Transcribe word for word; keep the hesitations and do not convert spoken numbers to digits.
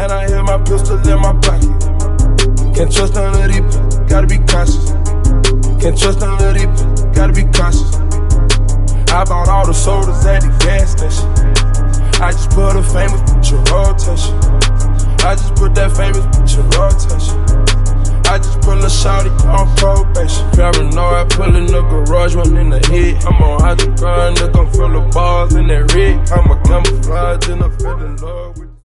And I have my pistol in my pocket. Can't trust none of these, gotta be cautious. Can't trust none of these, gotta be cautious. I bought all the sodas at the gas station. I just put a famous bitch in rotation. I just put that famous bitch in rotation. I just pull a shawty on probation. Paranoid, pull in the garage, one in the head. I'm on hydro grind, nigga, I'm full of balls in that rig. I'm a camouflage and I'm feeling love with